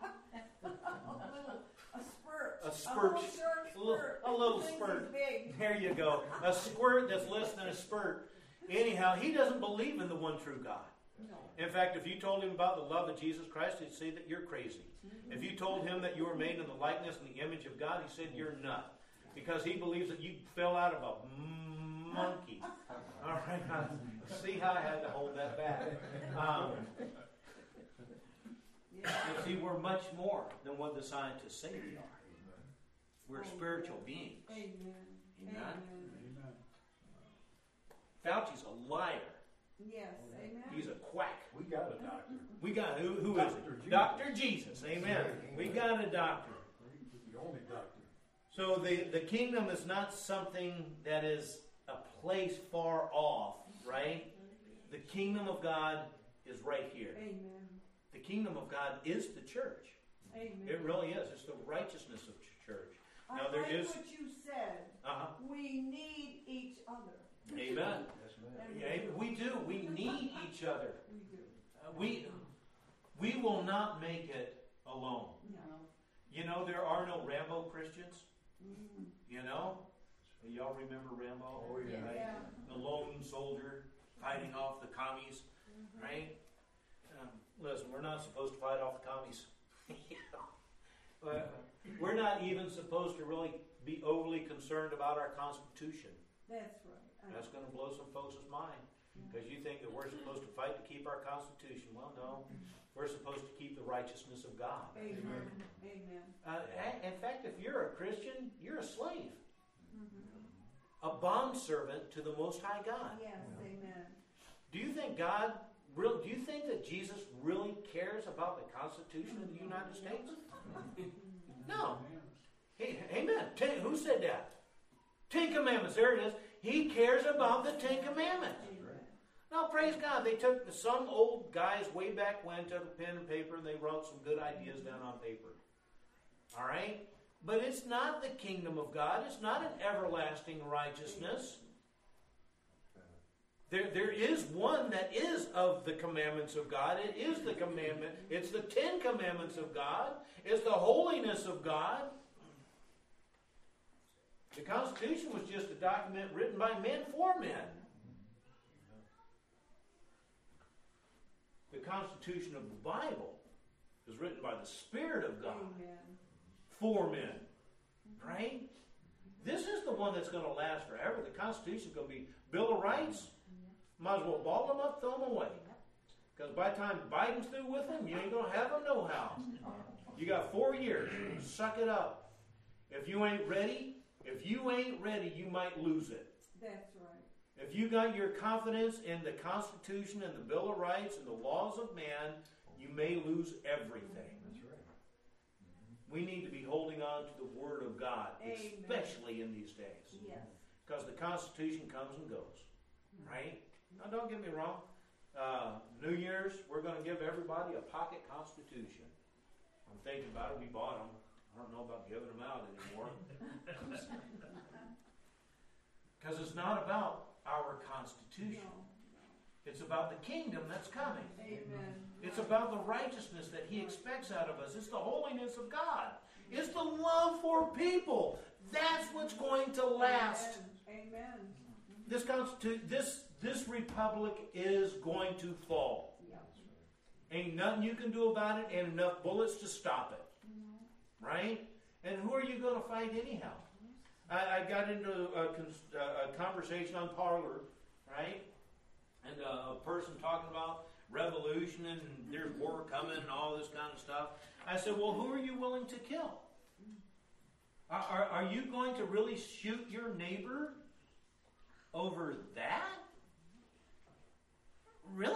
A spurt. A spurt. A little, a little spurt. There you go. A squirt that's less than a spurt. Anyhow, he doesn't believe in the one true God. No. In fact, if you told him about the love of Jesus Christ, he'd say that you're crazy. If you told him that you were made in the likeness and the image of God, he said you're nut. Because he believes that you fell out of a monkey. All right. See how I had to hold that back. Um, you see, we're much more than what the scientists say we are. We're spiritual beings. Amen. Amen. Amen. Fauci's a liar. Yes. Amen. He's a quack. We got a doctor. We got, who, who is it? Doctor Jesus. Amen. We got a doctor. The only doctor. So the, the kingdom is not something that is a place far off, right? The kingdom of God is right here. Amen. The kingdom of God is the church. Amen. It really is. It's the righteousness of the church. I Now, there like is- what you said. Uh-huh. We need each other. Amen. Yeah, we do. We need each other. We do. Uh, we, we will not make it alone. No. You know, there are no Rambo Christians. Mm. You know? Y'all remember Rambo? Oh, yeah. Right? Yeah. The lone soldier fighting off the commies, Mm-hmm. right? Um, listen, we're not supposed to fight off the commies. You know? Uh, we're not even supposed to really be overly concerned about our Constitution. That's right. I- That's going to blow some folks' mind because you think that we're supposed to fight to keep our Constitution. Well, no. We're supposed to keep the righteousness of God. Amen. Amen. Uh, in fact, if you're a Christian, you're a slave. Mm-hmm. A bondservant to the Most High God. Yes. Amen. Do you think God, real, do you think that Jesus really cares about the Constitution of the United States? No. Hey, amen. Ten, who said that? Ten Commandments. There it is. He cares about the Ten Commandments. Amen. Now, praise God. They took some old guys way back when, took a pen and paper, and they wrote some good ideas down on paper. All right? But it's not the kingdom of God. It's not an everlasting righteousness. There, there is one that is of the commandments of God. It is the commandment. It's the Ten Commandments of God. It's the holiness of God. The Constitution was just a document written by men for men. The Constitution of the Bible is written by the Spirit of God Amen. for men. Right? This is the one that's going to last forever. The Constitution is going to be Bill of Rights. Might as well ball them up, throw them away. Because by the time Biden's through with them, you ain't going to have them no how. You got four years. Suck it up. If you ain't ready, if you ain't ready, you might lose it. That's right. If you got your confidence in the Constitution and the Bill of Rights and the laws of man, you may lose everything. That's right. We need to be holding on to the Word of God, Amen. especially in these days. Yes. Because the Constitution comes and goes. Right? Now, don't get me wrong. Uh, New Year's, we're going to give everybody a pocket Constitution. I'm thinking about it. We bought them. I don't know about giving them out anymore. Because it's not about our Constitution. No. It's about the kingdom that's coming. Amen. It's about the righteousness that He expects out of us. It's the holiness of God. It's the love for people. That's what's going to last. Amen. Amen. This constitute this this republic is going to fall. Yeah. Ain't nothing you can do about it, and enough bullets to stop it. Mm-hmm. Right? And who are you going to fight anyhow? I, I got into a, a conversation on Parler, right? And a person talking about revolution and there's war coming and all this kind of stuff. I said, well, who are you willing to kill? Are, are, are you going to really shoot your neighbor over that? Really?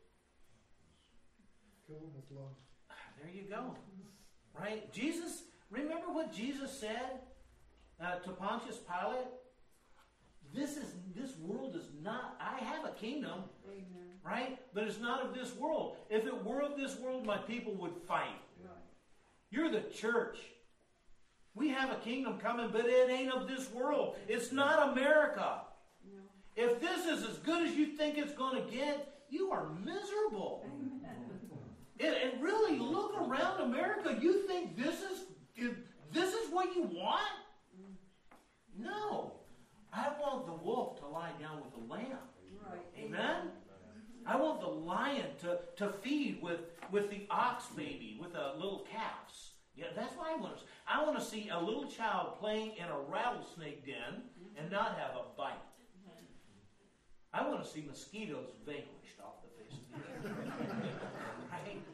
Kill him with love. There you go. Right? Jesus, remember what Jesus said uh, to Pontius Pilate? This is this world is not, I have a kingdom, Amen. right? But it's not of this world. If it were of this world, my people would fight. Right. You're the church. We have a kingdom coming, but it ain't of this world. It's not America. No. If this is as good as you think it's going to get, you are miserable. And, and really, look around America. You think this is this is what you want? No. I want the wolf to lie down with the lamb. Right. Amen? I want the lion to, with the ox baby, with the little calves. Yeah, that's what I want to see. I want to see a little child playing in a rattlesnake den and not have a bite. I want to see mosquitoes vanquished off the face of the earth. Right?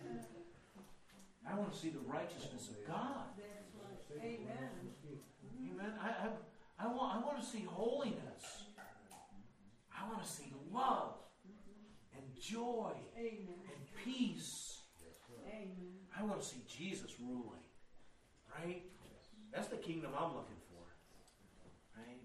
I want to see the righteousness of God. Amen. Amen. I, I, I, want, I want to see holiness. I want to see love and joy Amen. and peace. Amen. I want to see Jesus ruling. Right? That's the kingdom I'm looking for. Right?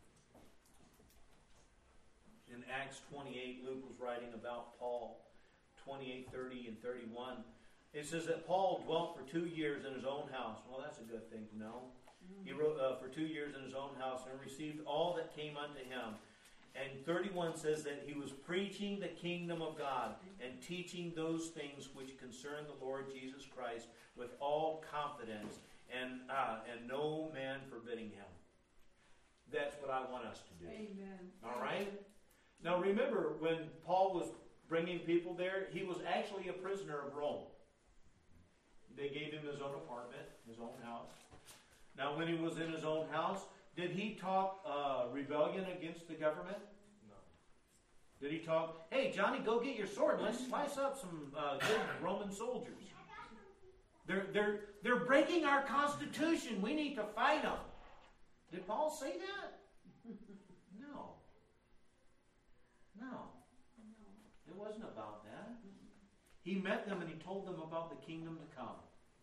In Acts twenty-eight, Luke was writing about Paul, twenty-eight, thirty, and thirty-one. It says that Paul dwelt for two years in his own house. Well, that's a good thing to know. He wrote uh, for two years in his own house and received all that came unto him. And thirty-one says that he was preaching the kingdom of God and teaching those things which concern the Lord Jesus Christ with all confidence and uh, and no man forbidding him. That's what I want us to do. Amen. All right? Now remember, when Paul was bringing people there, he was actually a prisoner of Rome. They gave him his own apartment, his own house. Now when he was in his own house, did he talk uh, rebellion against the government? No. Did he talk, hey, Johnny, go get your sword and let's slice up some uh, good Roman soldiers? They're, they're, they're breaking our Constitution. We need to fight them. Did Paul say that? No. No. It wasn't about that. He met them and he told them about the kingdom to come.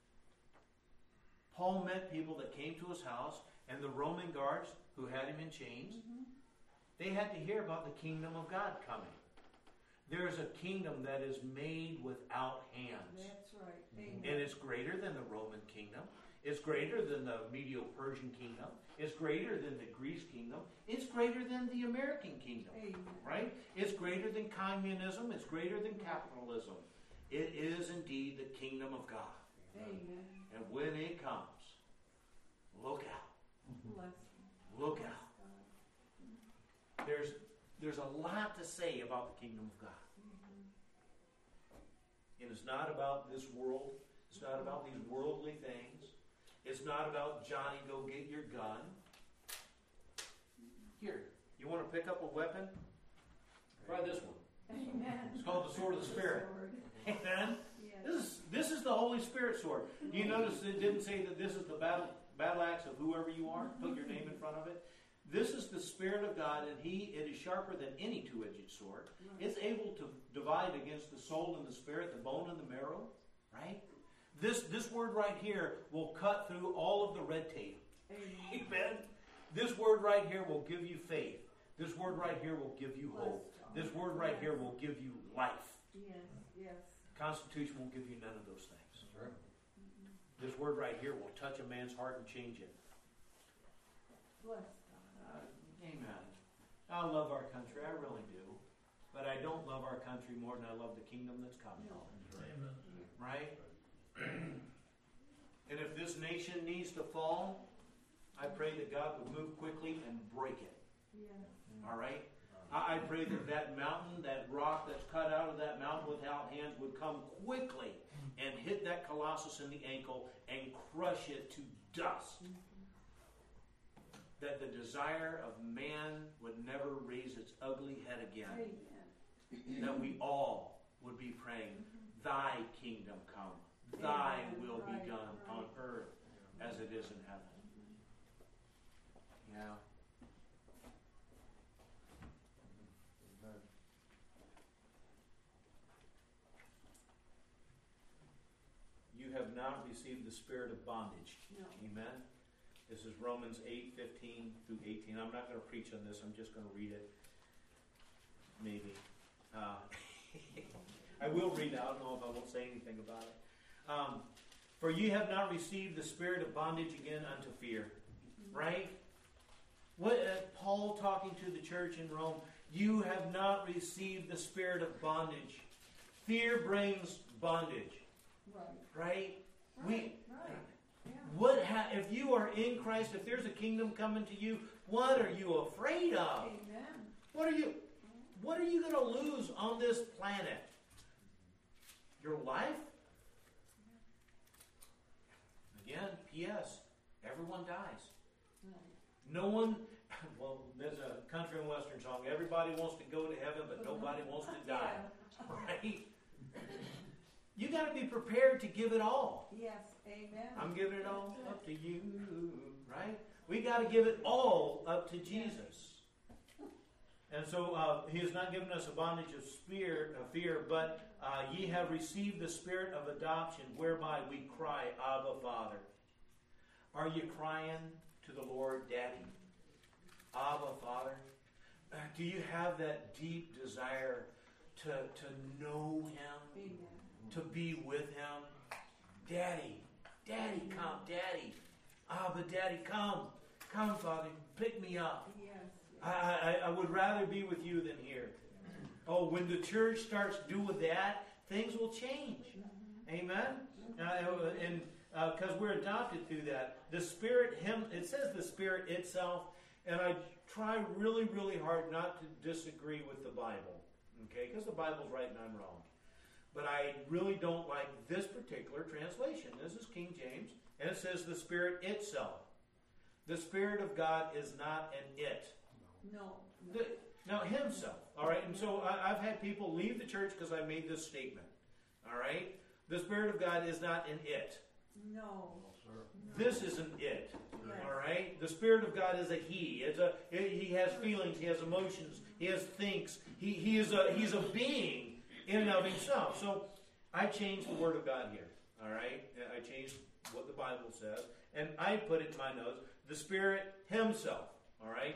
Paul met people that came to his house, and the Roman guards who had him in chains, mm-hmm. they had to hear about the kingdom of God coming. There is a kingdom that is made without hands. That's right. Amen. And it's greater than the Roman kingdom. It's greater than the Medo-Persian kingdom. It's greater than the Greece kingdom. It's greater than the American kingdom. Amen. Right? It's greater than communism. It's greater than capitalism. It is indeed the kingdom of God. Amen. And when it comes, look out. Bless Look out. There's, there's a lot to say about the kingdom of God. Mm-hmm. And it's not about this world. It's not about these worldly things. It's not about Johnny, go get your gun. Here, you want to pick up a weapon? Try this one. Amen. It's called the sword of the Spirit. Amen. Yes. This is this is the Holy Spirit sword. Do you notice it didn't say that this is the battle battle axe of whoever you are? Put your name in front of it. This is the Spirit of God, and He it is sharper than any two-edged sword. It's able to divide against the soul and the spirit, the bone and the marrow. Right? This this word right here will cut through all of the red tape. Amen. Amen. This word right here will give you faith. This word right here will give you hope. This word right here will give you life. Yes, yes. Constitution won't give you none of those things. Right. This word right here will touch a man's heart and change it. Bless Uh, amen. I love our country. I really do. But I don't love our country more than I love the kingdom that's coming. No. Amen. Right? And if this nation needs to fall, I pray that God would move quickly and break it. Yes. All right? I, I pray that that mountain, that rock that's cut out of that mountain without hands would come quickly and hit that colossus in the ankle and crush it to dust. That the desire of man would never raise its ugly head again. Amen. That we all would be praying, Thy kingdom come. Thy Amen. will Right, be done right. on earth as it is in heaven. Yeah. Amen. You have not received the spirit of bondage. No. Amen. This is Romans eight, fifteen through eighteen. I'm not going to preach on this. I'm just going to read it. Maybe. Uh, I will read it. I don't know if I won't say anything about it. Um, For you have not received the spirit of bondage again unto fear. Right? What uh, Paul talking to the church in Rome, you have not received the spirit of bondage. Fear brings bondage. Right. Right? Right. We Right. Yeah. what ha- if you are in Christ, if there's a kingdom coming to you, what are you afraid of? Amen. What are you what are you going to lose on this planet? your life? Again, P S Everyone dies. No one, well, there's a country and western song, everybody wants to go to heaven, but nobody wants to die. Right? You got to be prepared to give it all. Yes, amen. I'm giving it all up to you, right? We got to give it all up to Jesus. And so uh, he has not given us a bondage of fear, of fear but uh, ye have received the spirit of adoption, whereby we cry, Abba, Father. Are you crying to the Lord, Daddy? Abba, Father? Uh, do you have that deep desire to, to know Him? Amen. To be with Him? Daddy, Daddy, come, Daddy. Abba, Daddy, come. Come, Father, pick me up. Yes. I, I, I would rather be with you than here. Oh, when the church starts doing that, things will change. Amen? Uh, and because uh, we're adopted through that. The Spirit, Him, it says the Spirit itself, and I try really, really hard not to disagree with the Bible. Okay? Because the Bible's right and I'm wrong. But I really don't like this particular translation. This is King James, and it says the Spirit itself. The Spirit of God is not an it. No. The, now, Himself. All right? And so I, I've had people leave the church because I made this statement. All right? The Spirit of God is not an it. No. No, sir. This is an it. Yes. All right? The Spirit of God is a He. It's a, he has feelings. He has emotions. He has thinks. He, he is a, he's a being in and of Himself. So I changed the Word of God here. All right? I changed what the Bible says. And I put it in my notes, the Spirit Himself. All right?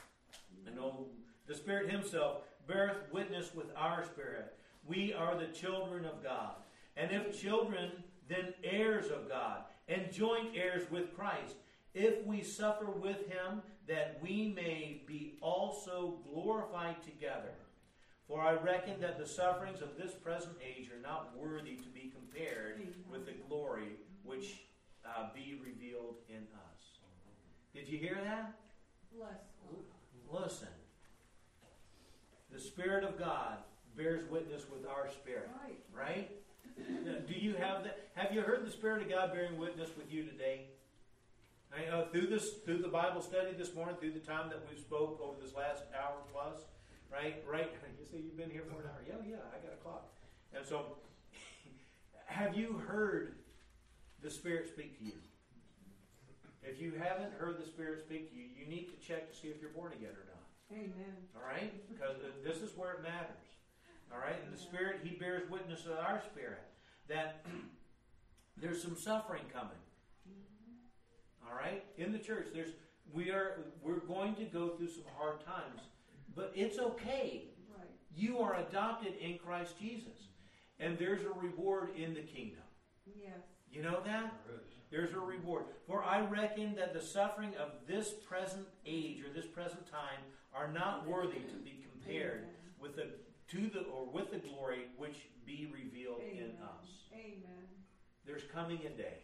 I know the Spirit Himself beareth witness with our spirit. We are the children of God. And if children, then heirs of God, and joint heirs with Christ, if we suffer with Him, that we may be also glorified together. For I reckon that the sufferings of this present age are not worthy to be compared with the glory which uh, be revealed in us. Did you hear that? Bless God. Listen. The Spirit of God bears witness with our spirit. Right. Right? Do you have that? Have you heard the Spirit of God bearing witness with you today? I, uh, through this, through the Bible study this morning, through the time that we spoke over this last hour plus, right? Right? You say you've been here for an hour. Yeah, yeah, I got a clock. And so, have you heard the Spirit speak to you? If you haven't heard the Spirit speak to you, you need to check to see if you're born again or not. Amen. All right? Because this is where it matters. All right? And the Spirit, He bears witness with our spirit that there's some suffering coming. All right? In the church, there's we are we're going to go through some hard times, but it's okay. Right. You are adopted in Christ Jesus, and there's a reward in the kingdom. Yes. You know that? There is. There's a reward. For I reckon that the suffering of this present age or this present time are not worthy to be compared Amen. with the to the or with the glory which be revealed Amen. in us. Amen. There's coming a day.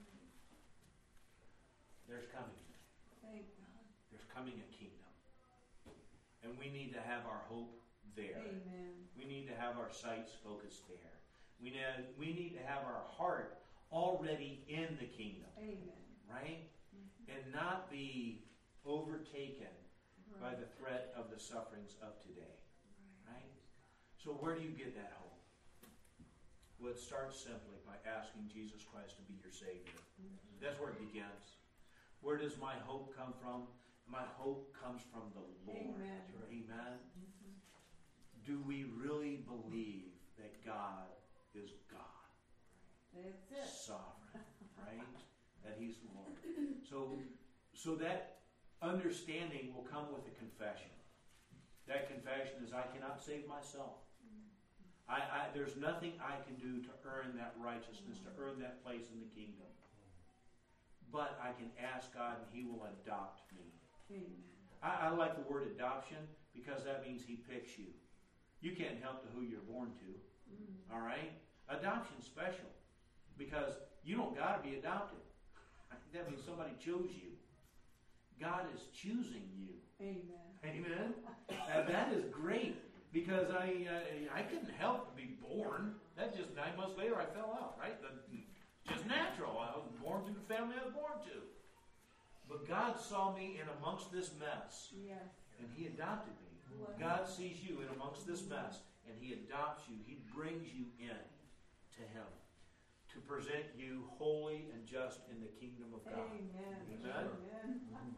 There's coming a day. Thank God. There's coming a kingdom. And we need to have our hope there. Amen. We need to have our sights focused there. We need, we need to have our heart already in the kingdom. Amen. Right? And not be overtaken by Right. the threat of the sufferings of today. Right? So where do you get that hope? Well, it starts simply by asking Jesus Christ to be your Savior. That's where it begins. Where does my hope come from? My hope comes from the Lord. Amen. Amen. Do we really believe that God is God? That's it. Sovereign, right? That He's Lord. So, so that understanding will come with a confession. That confession is, I cannot save myself. I, I, there's nothing I can do to earn that righteousness, to earn that place in the kingdom. But I can ask God, and He will adopt me. Amen. I, I like the word adoption because that means He picks you. You can't help to who you're born to. Mm. All right? Adoption's special because you don't got to be adopted. That means somebody chose you. God is choosing you. Amen. Amen? And that is great. because I, I I couldn't help but be born. That just nine months later I fell out, right? The, just natural. I was born to the family I was born to. But God saw me in amongst this mess, Yes. and He adopted me. God sees you in amongst this mess, and He adopts you. He brings you in to Him to present you holy and just in the kingdom of God. Amen. Amen. Amen.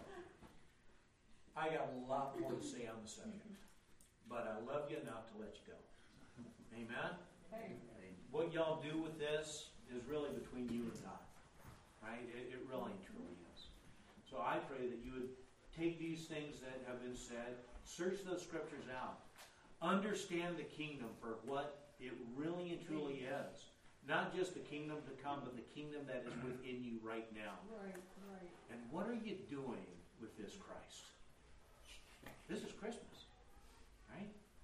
I got a lot more to say on the subject, but I love you enough to let you go. Amen? Amen. What y'all do with this is really between you and God. Right? It, it really truly is. So I pray that you would take these things that have been said, search those scriptures out, understand the kingdom for what it really and truly is. Not just the kingdom to come, but the kingdom that is within you right now. Right, right. And what are you doing with this Christ? This is Christmas, right?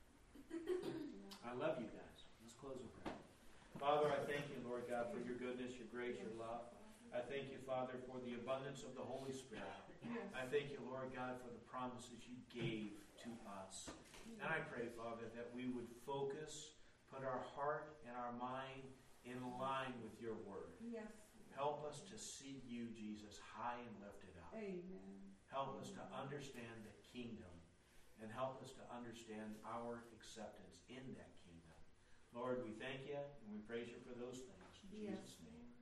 I love you guys. Let's close in prayer. Father, I thank you, Lord God, for your goodness, your grace, your love. I thank you, Father, for the abundance of the Holy Spirit. Yes. I thank you, Lord God, for the promises you gave to us. And I pray, Father, that we would focus, put our heart and our mind in line with your word. Yes. Help us to see you, Jesus, high and lifted up. Amen. Help us to understand the kingdom and help us to understand our acceptance in that kingdom. Lord, we thank you and we praise you for those things. In Yes. Jesus' name.